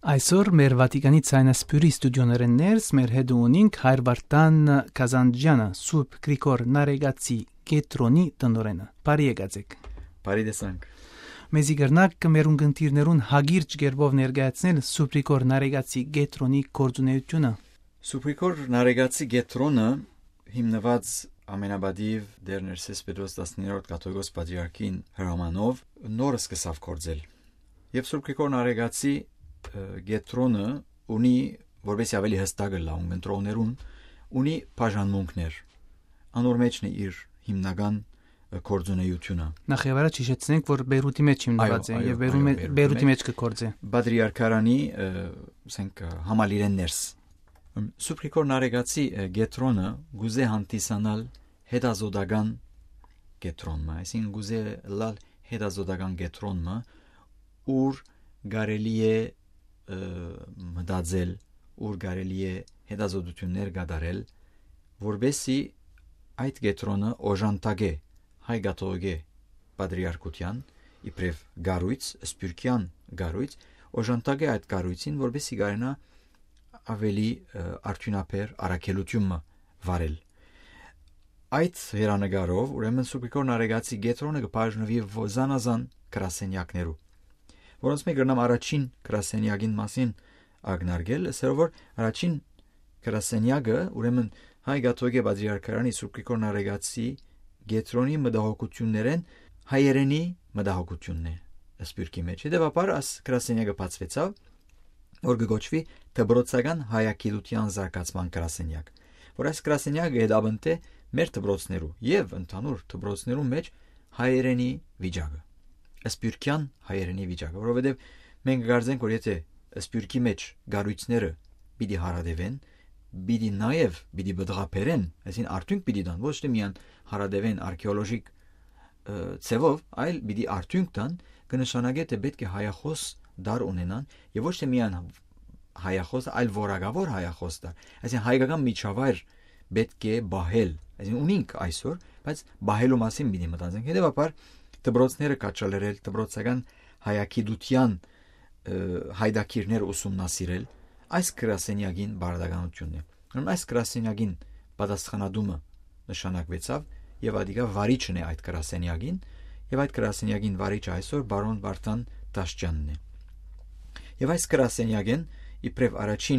Այսօր մեր Վատիկանի ցայնասպյուրի ստուդիոներներս մեր հետ ունենք Հայր Վարդան Կազանջյանը, Սուրբ Գրիգոր Նարեգացի Գետրոնի տնօրենը։ Բարի եկացեք։ Բարի տեսանք։ Մեզի գրնակ մեր ունգընտիրներուն հագիրճ գերբով ներկայացնել Սուրբ Գրիգոր Նարեգացի Գետրոնի կորձունեությունը։ Սուրբ Գրիգոր Նարեգացի Գետրոնը հիմնված ամենաբադիվ Դեր Ներսես Պետրոս 19-րդ կաթողիկոս պատրիարքին հրամանով նոր սկսավ կորձել։ Եվ Սուրբ Գրիգոր Նարեգացի Գետրոնը ունի, որովհետեւ ավելի հստակ լա ունգընտրողներուն, ունի բաժանմունքներ։ Անոր մեջն է իր հիմնական կորձունեությունը։ Նախ եւ առաջ հիշեցնենք, որ Բեյրութի մեջ հիմնված է եւ Բեյրութի մեջ կկորձե։ Պատրիարքարանի, ասենք, համալիրեններս։ Սուրբ Գրիգոր Նարեգացի Գետրոնը գուզե հանդիսանալ հետազոտական Գետրոնը, այսինքն գուզե լալ հետազոտական Գետրոնը, ուր կարելի է մտածել, ուր կարելի է հետազոտություններ կատարել, որբեսի այդ Գետրոնը օժանդակե հայ կաթողիկե պատրիարքության իբրև գառույց, սփյուռքյան գառույց, օժանդակե այդ գառույցին, որբեսի կարենա ավելի արդյունաբեր առաքելությունը վարել։ Այդ հերանեկարով ուրեմն Սուրբ Գրիգոր Նարեգացի Գետրոնը կբաժնվի զանազան գրասենյակներու, որոնց մեկ գրնամ առաջին գրասենյակին մասին ագնարկել, ասելով որ առաջին գրասենյակը ուրեմն հայ կաթողիկե պատրիարքարանի Սուրբ Գրիգոր Նարեգացի Գետրոնի մտահոգություններեն հայերենի մտահոգությունն է սփյուռքի մեջ։ Հետևաբար այս գրասենյակը բացվեցավ, որ կգոչվի դպրոցական հայագիտության զարգացման գրասենյակ, որ այս գրասենյակը հետապնդե մեր դպրոցներու եւ ընդհանուր դպրոցներու մեջ հայերենի վիճակը, սփյուռքյան հայերենի վիճակը, որովհետեւ մենք կարծենք, որ եթե սփյուռքի մեջ գառույցները պիտի հարադևեն, պիտի նաեւ պիտի բդղապերեն, այսին արդյունք պիտի տան, ոչ թե միան հարադևեն արխեոլոգիկ ցևով, այլ պիտի արդյունք տան, կնշանակե թե պետք է հայախոս դար ունենան եւ ոչ թե միան հայախոս, այլ որակավոր հայախոս դար։ Այսինքն հայկական միջավայր պետք է բահել, այսինքն ունենք այսօր, բայց բահելու մասին պիտի մտածենք։ Հետևաբար դպրոցները կաչալերել, դպրոցական հայագիտության հայդակիրներ ուսումնասիրել, այս գրասենյակին բարդականությունն է։ Ուրեմն այս գրասենյակին պատասխանատումը նշանակվեցավ եւ ադիգա վարիչն է այդ գրասենյակին, եւ այդ գրասենյակին վարիչը այսօր բարոն Վարդան Դաշճյանն է։ Եվ այս գրասենյակեն իբրև առաջին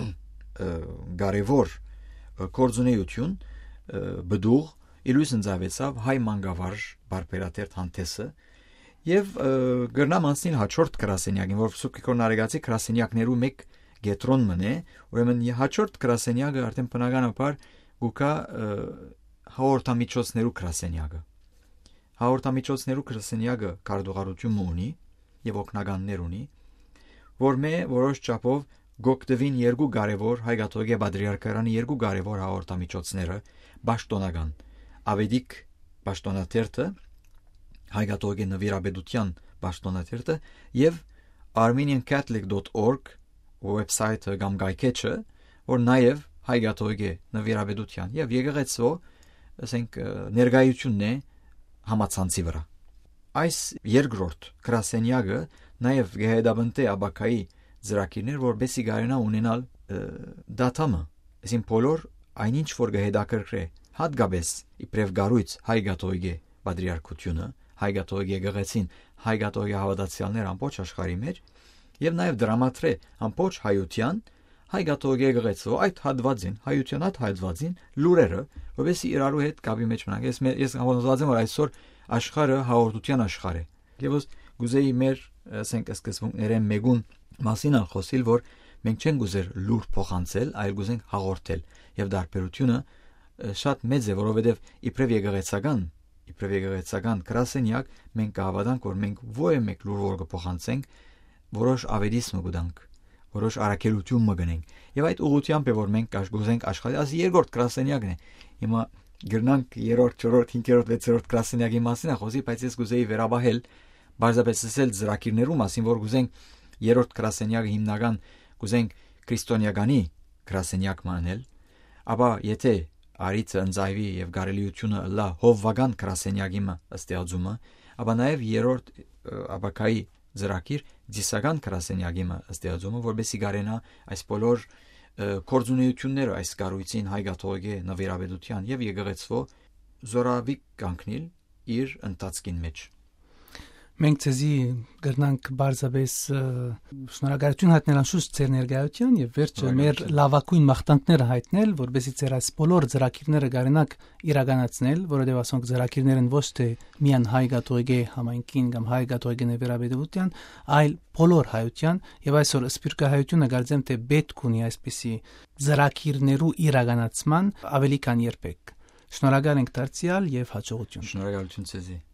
կարևոր կորձունեություն բդուղ իլույսն ծավեցավ հայ մանկավարժ բարբերատեր Հանթեսը եւ գրնամ անցնին հաջորդ գրասենյակին, որ Սուրբ Գրիգոր Նարեգացի գրասենյակներու մեկ Գետրոն մնե, ուրեմն հաջորդ գրասենյակը արդեն բնականաբար գուկա հաղորդամիջոցներու գրասենյակը։ Հաղորդամիջոցներու գրասենյակը կարդողարություն ունի եւ օգնականներ ունի, որ մե որոշ չափով գոկտվին երկու կարևոր հայ կաթողիկե պատրիարքարանի երկու կարևոր հաղորդամիջոցները, պաշտոնական ավետիք պաշտոնաթերթը, հայ կաթողիկե նվիրաբեդության պաշտոնաթերթը եւ armeniancatholic.org website-ը կամ գայքեչը, որ նաեւ հայ կաթողիկե նվիրաբեդության եւ եկեղեցու, ասենք, ներկայությունն է համացանցի վրա։ Այս երկրորդ գրասենյակը նաև գեհեդաբնտե աբակայի ծրագիրներ, որբեսի կարենա ունենալ դատամը, այսին բոլոր այնինչ որ գեհեդակրկրե հատկապես իբրև գառույց հայ կաթողիկե պատրիարքությունը, հայ կաթողիկե եկեղեցին, հայ կաթողիկե հավատացյալներ ամբողջ աշխարհի մեջ եւ նաև դրամատրե ամբողջ հայության հայ կաթողիկե եկեղեցու այդ հատվածին, հայության այդ հատվածին լուրերը, որովհետեւ իրարու հետ կապի մեջ մնանք։ Ես համոզված եմ, որ այսօր աշխարհը հաղորդության աշխարհ է։ Եվ գուզեի մեր, ասենք, սկզբունքներեն մեկուն մասին խոսիլ, որ մենք չենք գուզեր լուր փոխանցել, այլ գուզենք հաղորդել։ Եվ դարբերությունը շատ մեծ է, որովհետեւ իբրև եկեղեցական գրասենյակ մենք կհավատանք, որ մենք ո՞ե մեկ լուր որ կփոխանցենք, որոշ ավետիսմ կդանք, որոշ առաքելություն մգնենք։ Եվ այդ ուղղությամբ է, որ մենք գուզենք աշխատել, այս երկրորդ գրասենյակն է։ Հիմա գրնանք 3-րդ, 4-րդ, 5-րդ, 6-րդ գրասենյակի մասին խոսի, բայց ես գուզեի վերաբահել բարձրապես ասել ծրագիրներու մասին, որ գուզենք 3-րդ գրասենյակը հիմնական գուզենք քրիստոնեականի գրասենյակ մանել, ապա եթե արիցը ընձայվի եւ գարելիությունը լա հովվական գրասենյակի ստեղծումը, ապա նաեւ 3-րդ աբակայի ծրագիր դիսական գրասենյակի ստեղծումը, որովհետեւ գարենա այս բոլոր կորձունեությունները այս կառույցին հայգաթողի նվիրաբեդության եւ եկեղեցվո զորավիկ կանգնել իր ընթացքին մեջ։ Մենք ցեզի գրնանք բարձաբես շնորհակալություն հայտնել անշուշտ ձեր ներկայության եւ վերջը մեր լավագույն մաղթանքները հայտնել, որովհետեւ ձեր այս բոլոր ծրագիրները գարենակ իրականացնել, որովհետեւ ասոնք ծրագիրներն ոչ թե միան հայ կաթողիկե համայնքին կամ հայ կաթողիկե նվիրաբեդության, այլ բոլոր հայության եւ այսօր սպիրկահայությունը գարձեմ թե պետք ունի այսպիսի ծրագիրներու իրականացման ավելի քան երբեք։ Շնորհակալ ենք դարձյալ եւ հաջողություն։ Շնորհակալություն ցեզի։